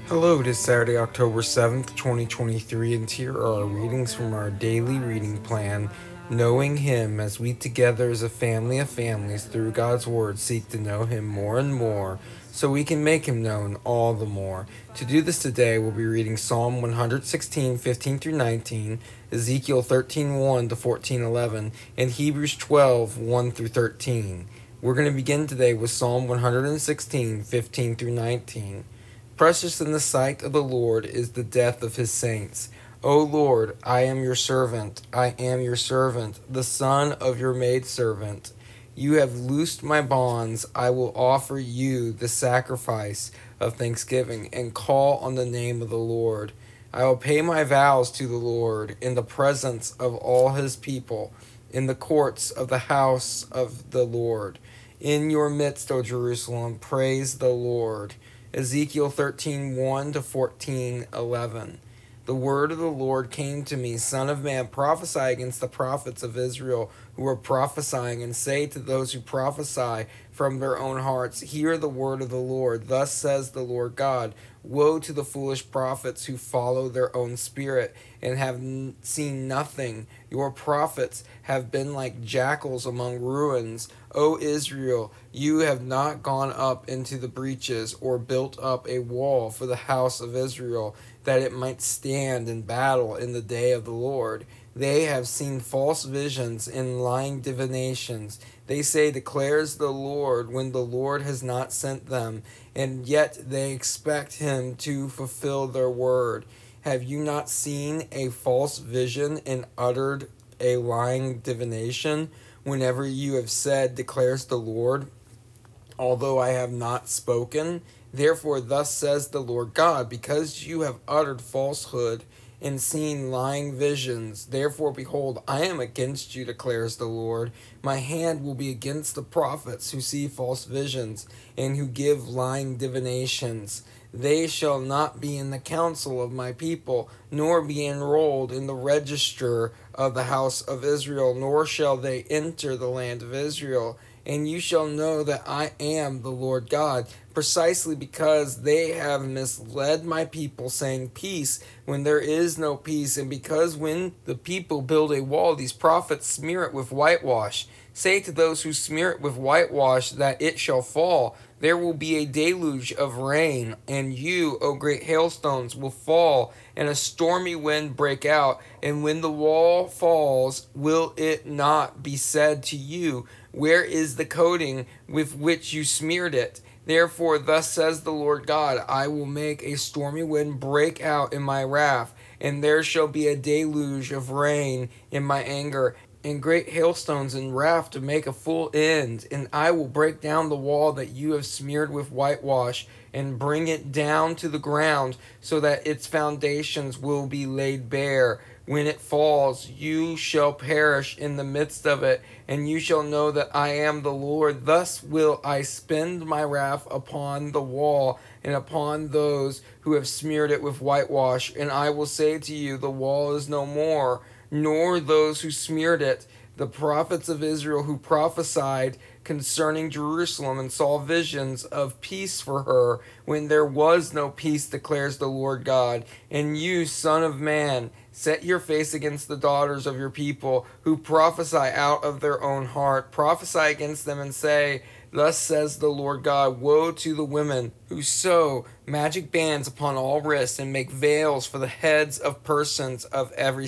Hello, it is Saturday, October 7th, 2023, and here are our readings from our daily reading plan. Knowing Him as we together as a family of families through God's Word seek to know Him more and more so we can make Him known all the more. To do this today, we'll be reading Psalm 116, 15 through 19, Ezekiel 13, 1 to 14, 11, and Hebrews 12, 1 through 13. We're going to begin today with Psalm 116, 15 through 19. Precious in the sight of the Lord is the death of his saints. O Lord, I am your servant, I am your servant, the son of your maidservant. You have loosed my bonds, I will offer you the sacrifice of thanksgiving, and call on the name of the Lord. I will pay my vows to the Lord in the presence of all his people, in the courts of the house of the Lord. In your midst, O Jerusalem, praise the Lord. Ezekiel 13:1 to 14:11. The word of the Lord came to me, Son of man, prophesy against the prophets of Israel who are prophesying, and say to those who prophesy from their own hearts, Hear the word of the Lord. Thus says the Lord God, Woe to the foolish prophets who follow their own spirit and have seen nothing. Your prophets have been like jackals among ruins. O Israel, you have not gone up into the breaches or built up a wall for the house of Israel, that it might stand in battle in the day of the Lord. They have seen false visions and lying divinations. They say, Declares the Lord, when the Lord has not sent them, and yet they expect him to fulfill their word. Have you not seen a false vision and uttered a lying divination? Whenever you have said, Declares the Lord, although I have not spoken? Therefore, thus says the Lord God, because you have uttered falsehood and seen lying visions, therefore, behold, I am against you, declares the Lord. My hand will be against the prophets who see false visions and who give lying divinations. They shall not be in the council of my people, nor be enrolled in the register of the house of Israel, nor shall they enter the land of Israel. And you shall know that I am the Lord God, precisely because they have misled my people, saying peace, when there is no peace, and because when the people build a wall, these prophets smear it with whitewash. Say to those who smear it with whitewash that it shall fall. There will be a deluge of rain, and you, O great hailstones, will fall, and a stormy wind break out. And when the wall falls, will it not be said to you, Where is the coating with which you smeared it? Therefore, thus says the Lord God, I will make a stormy wind break out in my wrath, and there shall be a deluge of rain in my anger, and great hailstones in wrath to make a full end. And I will break down the wall that you have smeared with whitewash, and bring it down to the ground, so that its foundations will be laid bare. When it falls, you shall perish in the midst of it, and you shall know that I am the Lord. Thus will I spend my wrath upon the wall and upon those who have smeared it with whitewash. And I will say to you, The wall is no more, nor those who smeared it. The prophets of Israel who prophesied concerning Jerusalem and saw visions of peace for her when there was no peace, declares the Lord God. And you, Son of man, set your face against the daughters of your people who prophesy out of their own heart. Prophesy against them and say, Thus says the Lord God, Woe to the women who sew magic bands upon all wrists and make veils for the heads of persons of every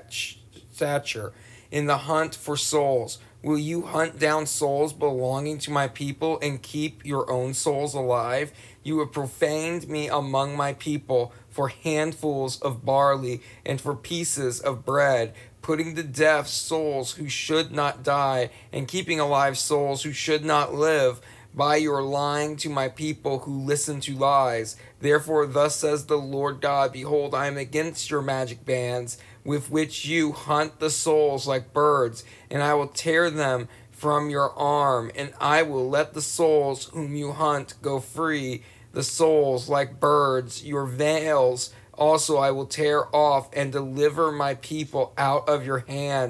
stature in the hunt for souls. Will you hunt down souls belonging to my people and keep your own souls alive? You have profaned me among my people for handfuls of barley and for pieces of bread, putting to death souls who should not die and keeping alive souls who should not live, by your lying to my people who listen to lies. Therefore, thus says the Lord God, Behold, I am against your magic bands, with which you hunt the souls like birds, and I will tear them from your arm, and I will let the souls whom you hunt go free, the souls like birds. Your veils also I will tear off, and deliver my people out of your hand,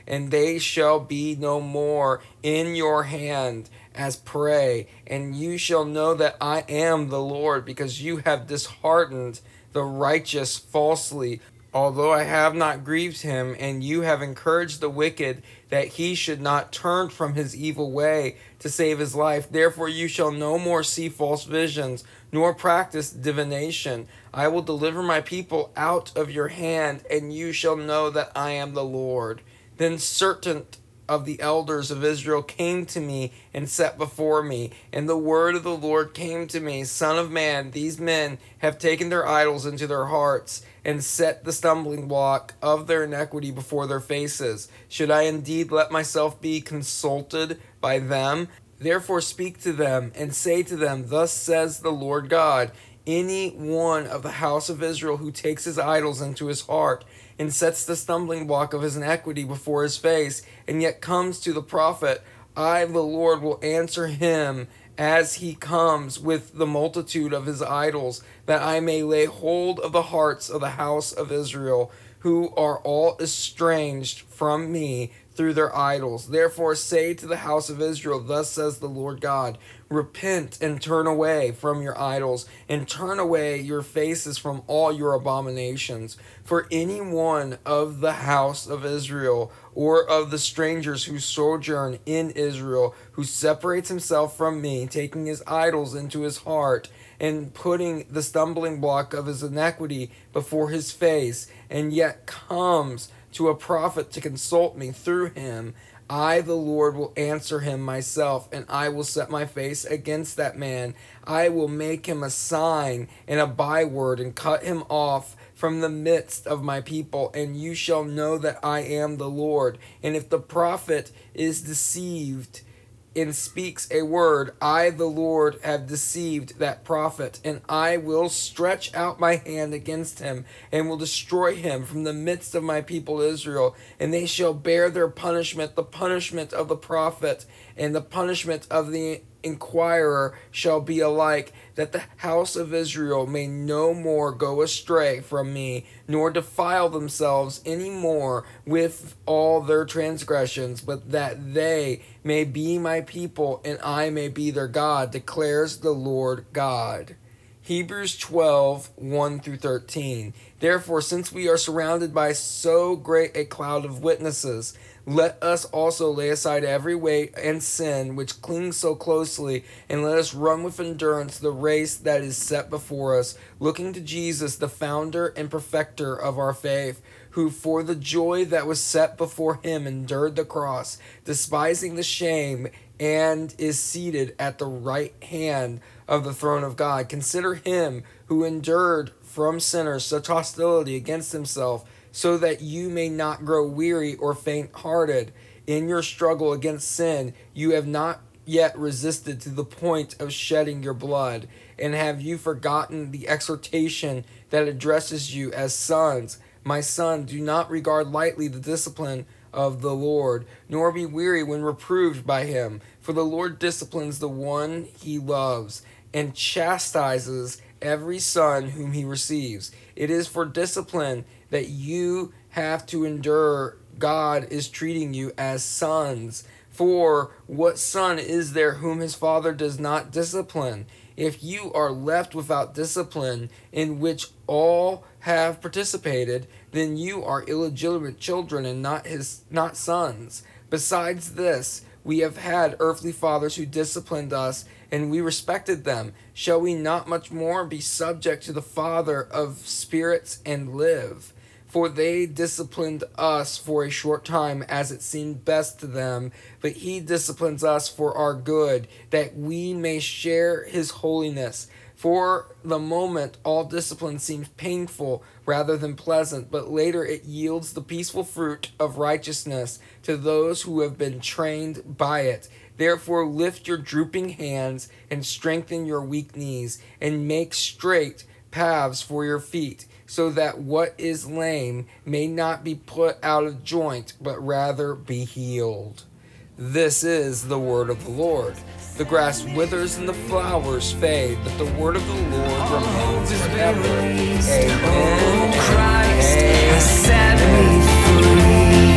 and they shall be no more in your hand as prey. And you shall know that I am the Lord, because you have disheartened the righteous falsely, although I have not grieved him, and you have encouraged the wicked, that he should not turn from his evil way to save his life. Therefore you shall no more see false visions, nor practice divination. I will deliver my people out of your hand, and you shall know that I am the Lord. Then certain of the elders of Israel came to me and sat before me. And the word of the Lord came to me, Son of man, these men have taken their idols into their hearts, and set the stumbling block of their iniquity before their faces. Should I indeed let myself be consulted by them? Therefore speak to them, and say to them, Thus says the Lord God, any one of the house of Israel who takes his idols into his heart, and sets the stumbling block of his iniquity before his face, and yet comes to the prophet, I, the Lord, will answer him as he comes with the multitude of his idols, that I may lay hold of the hearts of the house of Israel, who are all estranged from me through their idols. Therefore say to the house of Israel, Thus says the Lord God, repent and turn away from your idols, and turn away your faces from all your abominations. For any one of the house of Israel, or of the strangers who sojourn in Israel, who separates himself from me, taking his idols into his heart, and putting the stumbling block of his iniquity before his face, and yet comes to a prophet to consult me through him, I, the Lord, will answer him myself, and I will set my face against that man. I will make him a sign and a byword, and cut him off from the midst of my people, and you shall know that I am the Lord. And if the prophet is deceived and speaks a word, I, the Lord, have deceived that prophet, and I will stretch out my hand against him, and will destroy him from the midst of my people Israel, and they shall bear their punishment, the punishment of the prophet, and the punishment of the inquirer shall be alike, that the house of Israel may no more go astray from me, nor defile themselves any more with all their transgressions, but that they may be my people, and I may be their God, declares the Lord God. Hebrews 12:1-13. Therefore, since we are surrounded by so great a cloud of witnesses, let us also lay aside every weight and sin which clings so closely, and let us run with endurance the race that is set before us, looking to Jesus, the founder and perfecter of our faith, who for the joy that was set before him endured the cross, despising the shame, and is seated at the right hand of the throne of God. Consider him who endured from sinners such hostility against himself, so that you may not grow weary or faint-hearted. In your struggle against sin, you have not yet resisted to the point of shedding your blood. And have you forgotten the exhortation that addresses you as sons? My son, do not regard lightly the discipline of the Lord, nor be weary when reproved by him. For the Lord disciplines the one he loves, and chastises every son whom he receives. It is for discipline that you have to endure. God is treating you as sons. For what son is there whom his father does not discipline? If you are left without discipline, in which all have participated, then you are illegitimate children and not sons. Besides this, we have had earthly fathers who disciplined us, and we respected them. Shall we not much more be subject to the Father of spirits and live? For they disciplined us for a short time, as it seemed best to them, but he disciplines us for our good, that we may share his holiness. For the moment, all discipline seems painful rather than pleasant, but later it yields the peaceful fruit of righteousness to those who have been trained by it. Therefore lift your drooping hands and strengthen your weak knees, and make straight paths for your feet, so that what is lame may not be put out of joint, but rather be healed. This is the word of the Lord. The grass withers and the flowers fade, but the word of the Lord remains forever. Amen. Christ has set me free.